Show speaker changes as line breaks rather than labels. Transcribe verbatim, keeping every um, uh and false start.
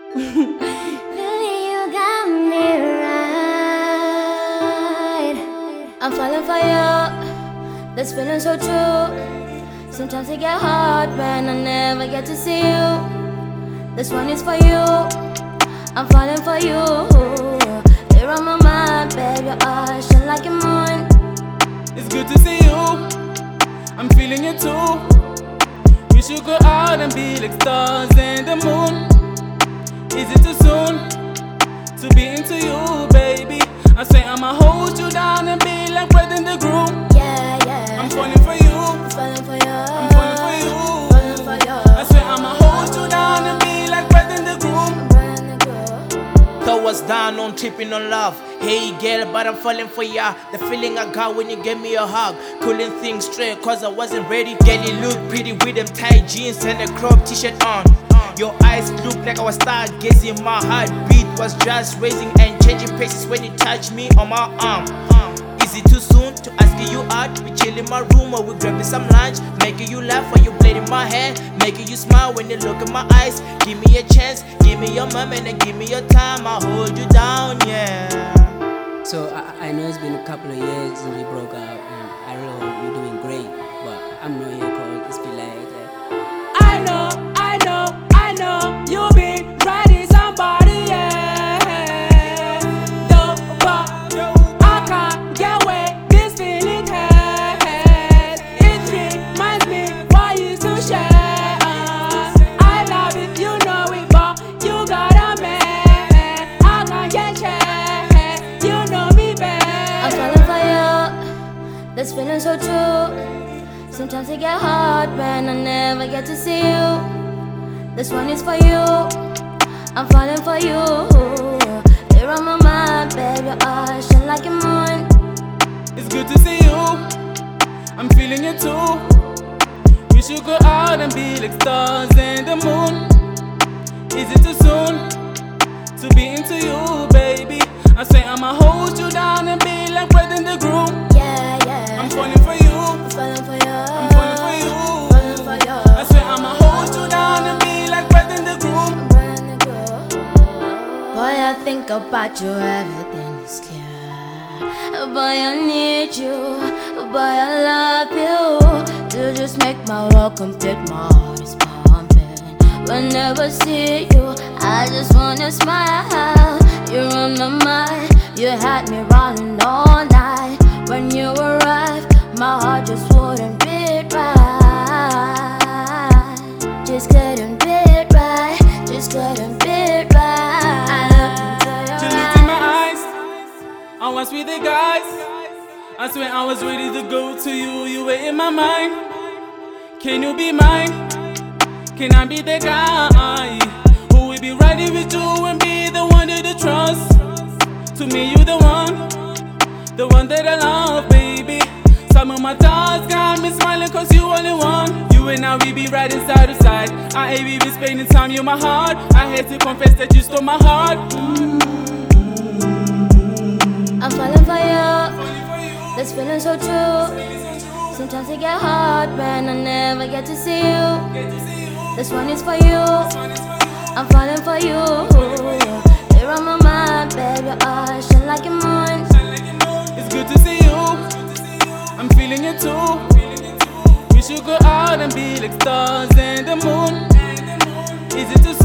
You got me right. I'm falling for you. This feeling so true. Sometimes it get hard when I never get to see you. This one is for you. I'm falling for you. You're on my mind, babe. Your eyes shine like a moon.
It's good to see you. I'm feeling it too. We should go out and be like stars in the moon. Is it too soon to be into you, baby? I say I'ma hold you down and be like bride and the groom.
Yeah, yeah.
I'm falling for you.
I'm falling for you.
I'm falling for you.
Falling for you.
I say I'ma hold you down and be like bride and the groom.
Bride and the groom.
Thought was down on tripping on love. Hey girl, but I'm falling for ya. The feeling I got when you gave me a hug. Couldn't think straight cause I wasn't ready. Girl, you look pretty with them tight jeans and a crop t-shirt on. Your eyes look like I was stargazing. My heartbeat was just raising and changing paces when you touched me on my arm. Is it too soon to ask you out? We chill in my room or we grabbing some lunch. Making you laugh while you played in my hair. Making you smile when you look in my eyes. Give me a chance, give me your moment and give me your time. I'll hold you down, yeah.
So I, I know it's been a couple of years since we broke up, and I really hope you're doing great. But I'm not here cause it's feel like that. I know, I know, I know you've been riding somebody, yeah. No, but I can't get away this feeling has. It reminds me what you used to share. I love it, you know it, but you got a man. I can't get changed. You know me best.
I'm falling for you. This feeling so true. Sometimes it get hard when I never get to see you. This one is for you. I'm falling for you. You're on my mind, babe. Your eyes shine like a moon.
It's good to see you. I'm feeling it too. We should go out and be like stars in the moon. Is it too soon to be into you, baby? I say I'ma hold you down and be like bride and the groom.
Yeah, yeah.
I'm falling for you.
I'm falling for you.
I'm falling for you.
Falling for you.
I say I'ma hold you down and be like bride and the groom.
Bride and the groom. Boy, I think about you, everything is clear. Boy, I need you. Boy, I love you. You just make my world complete. My heart is pumping. Whenever I see you, I just wanna smile. You're on my mind. You had me running all night. When you arrived, my heart just wouldn't beat right. Just couldn't beat right. Just couldn't beat right. I looked into
You
your
looked in my
eyes.
eyes. I was with the guys. I swear I was ready to go to you. You were in my mind. Can you be mine? Can I be the guy who will be riding with you and be the one that you trust? To me, you the one, the one that I love, baby. Some of my thoughts got me smiling cause you only one. You and I, we be riding side to side. I ain't even spending time, you my heart. I hate to confess that you stole my heart.
I'm falling for you. This feeling so true. Sometimes it get hard when I never get to see you. This one is for you. I'm falling for you. You're on my mind, babe. Your eyes shine like a moon.
It's good to see you. I'm feeling it too. We should go out and be like stars in the moon. Is it too